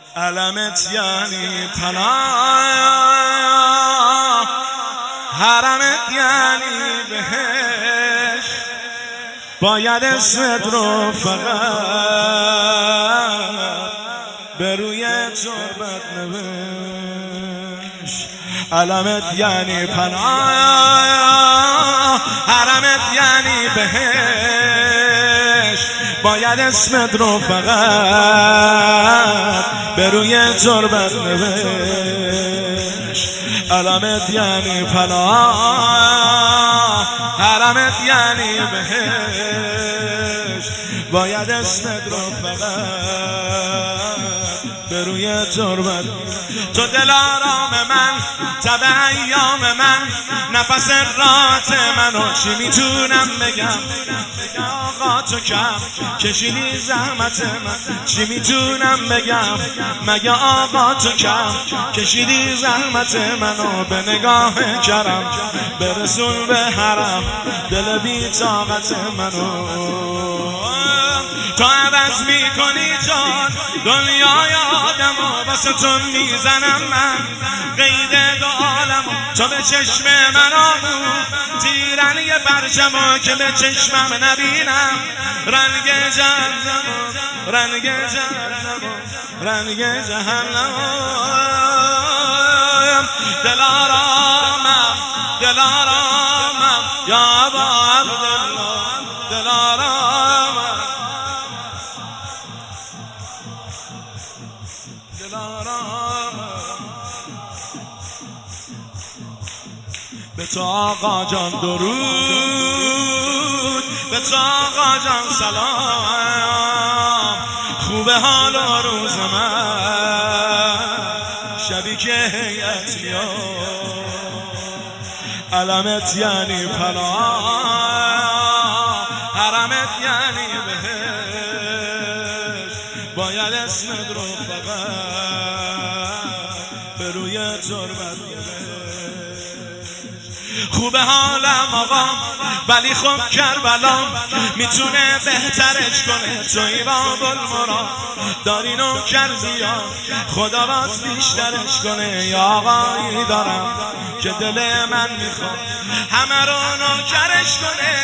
علمت یعنی پناه، حرمت یعنی بهش، باید اسمت رو فقط به روی تربت نوشت. علمت یعنی پناه، حرمت یعنی بهش، باید اسمت رو فقط به روی تربت نوشت. علمت یعنی پناه، حرمت یعنی بهش، باید اسمت رو فقط به روی تربت. تو دلارام من، تب ایام من، نفس رات منو چی میتونم بگم؟ آقا تو کم کشیدی زحمت من، چی میتونم بگم؟ مگه آقا تو کم کشیدی زحمت منو، به نگاه کرم برسون به حرم دل بی طاقت منو. تو عوض میکنی جان دنیای آدمو، واسه تو میزنم من قید دو عالمو. تو به چشم من آمون تیرن یه پرچمو که به چشمم نبینم رنگ جهنمو، رنگ جهنمو، رنگ جهنمو. دلارامم دلارامم یا ابا عبدالله، دلارامم دلارامم. به تو آقا جان درود، به تو آقا جان سلام. خوبه حال و روز من شبی که هیئت میاد. علمت یعنی پناه، حرمت یعنی بهش، باید اسمت رو فقط به روی تربت نوشت. خوبه حالم آقا ولی خب کربلا میتونه بهترش کنه. توی باب المراد داری نوکر زیاد، خدا باز بیشترش کنه. یا آقایی دارم که دل من میخواد همه رو نوکرش کنه.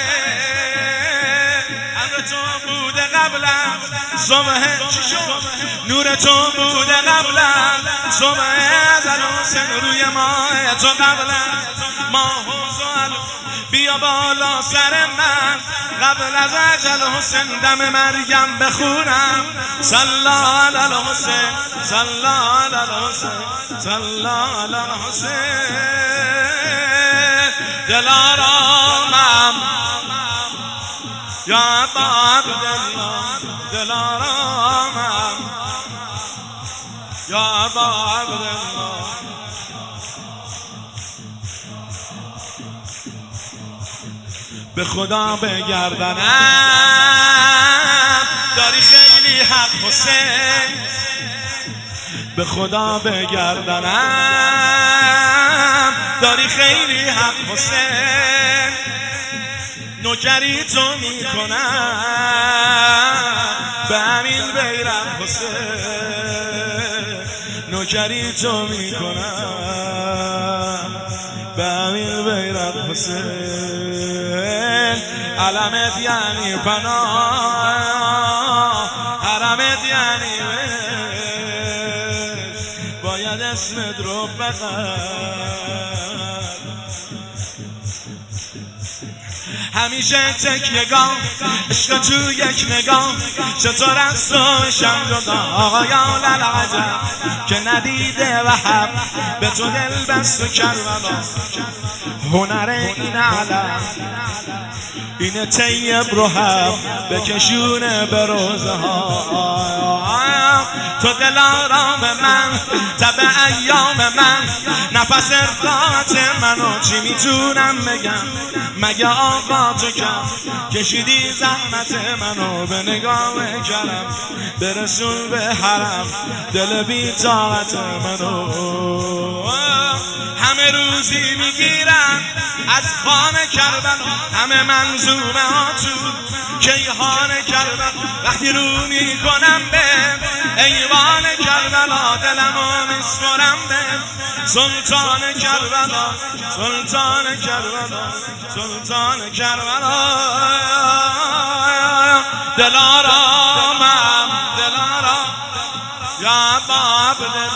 امر تو بوده قبلم صبح چی شد؟ نور تو بوده قبلم صبح ازل حسین روی ماه تو قبلم ماه و زال بیا بالا سر من قبل از اجل حسین دم مریم بخونم. صلی علی الحسین، صلی علی الحسین، صلی علی الحسین. دلارامم یا ابا عبدالله، دلارامم یا ابا عبدالله. به خدا بگردنم داری خیلی حق حسین، به خدا بگردنم داری خیلی حق حسین. نوکری تو میکنم به همین بیرق حسین، نوکری تو میکنم به همین بیرق حسین. علمت یعنی پناه، حرمت یعنی بهش، باید اسمت رو فقط همیشه تکیه‌گاه عشق تو یک نگاه. چطور از تو بشم جدا آقایان العجب که ندیده وهب به تو دل بست و کربلا. هنر این علم این طیب رو هم بکشونه به روزه ها. تو دلارام من، تب ایام من، نفس رات منو چی میتونم بگم؟ مگه آقا تو کم کشیدی زحمت منو، به نگاه کرم برسون به حرم دل بی طاقت منو. همه روزی میگیرم از خانه کربلا، همه منظومه ها تو کیهان کربلا. وقتی رو میکنم به ایوان کربلا دلمو میسپرم به سلطان کربلا سلطان کربلا سلطان کربلا دلارامم دلارام یا باب